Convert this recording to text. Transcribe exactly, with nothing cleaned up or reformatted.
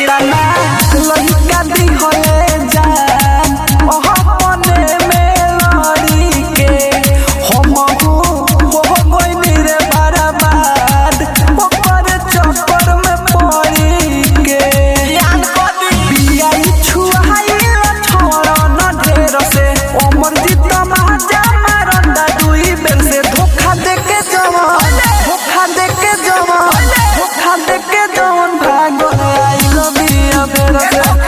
केतना लहिका दी होए जान ओह पने में लड़ी के हम हो हो गइनी रे बर्बाद ओकर चक्कर में पड़ी के याद कदी बिया छुआई छोड़ न ढेर से अमर जीत महाजा मारंदा दुई बेर से धोखा देके जवान धोखा देके जवान धोखा देके जवान भागो आई लव यू बेर से